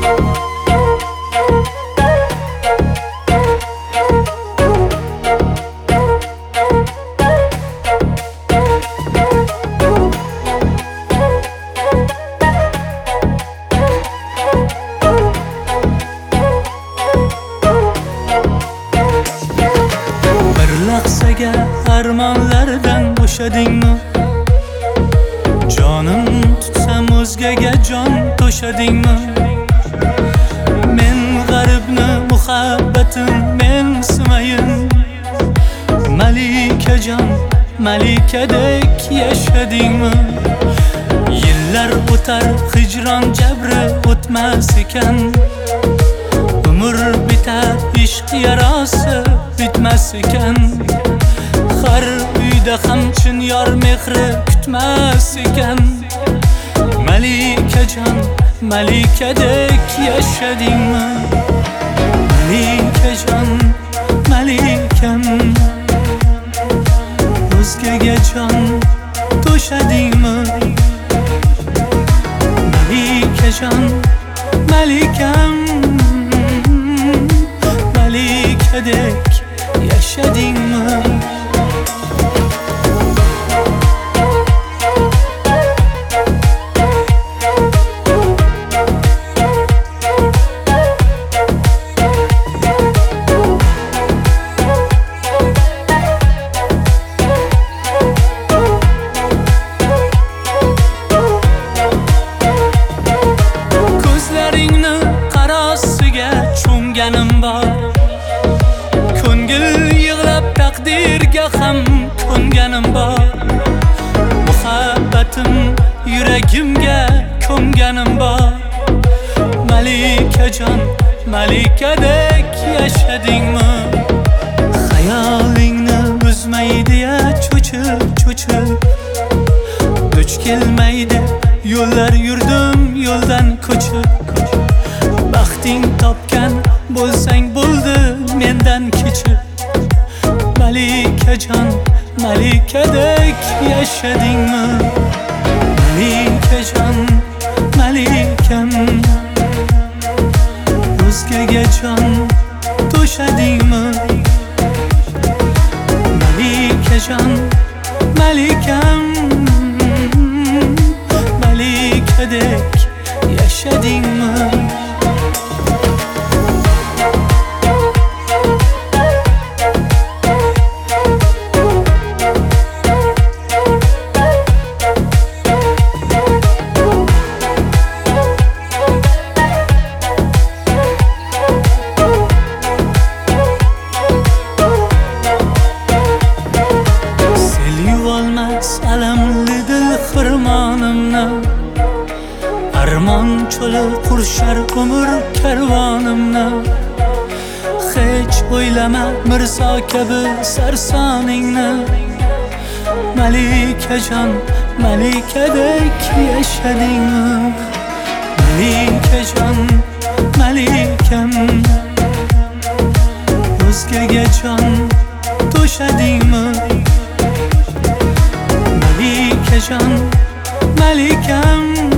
lahzaga armonlardan bo'shadingmi? Jonim tutsam o'zgaga jon to'shadingmi? Men g'aribni muhabbatim men simayin, malikajon malikadek yashadingmi? Yillar o'tar hijron jabri o'tmas ekan, umr bitar ishq yarosi bitmas ekan. Har uyda ham chin yor mehri kutmas ekan. Malikajon malikadek yashadingmi? Malikajon malikam, o'zgaga jon to'shadingmi? Malikajon malikam, malikadek yashadingmi? Ko'zlaringni qarosiga cho'mganim bor, ko'ngil yig'lab taqdirga ham ko'nganim bor. Muhabbatim yuragimga ko'mganim bor. Malikajon malikadek yashadingmi? Xayolingni buzmaydi-ya cho'chib duch kelmaydi yo'llar yurdim yo'ldan ko'chib. Baxting topgan bo'lsang bo'ldi mendan kechib. Malikajon malikadek yashadingmi? Malikajon malikam, o'zgaga jon to'shadingmi? Malikajon malikam, malikadek yashadingmi? Alamli dil xirmonimni, armon cho'li qurshar umr karvonimni. Hech o'ylama mirzo kabi sarsoningni. Malikajon malikadek yashadingmi? Malikajon malikam, o'zgaga jon to'shadingmi? Malikajon malikam,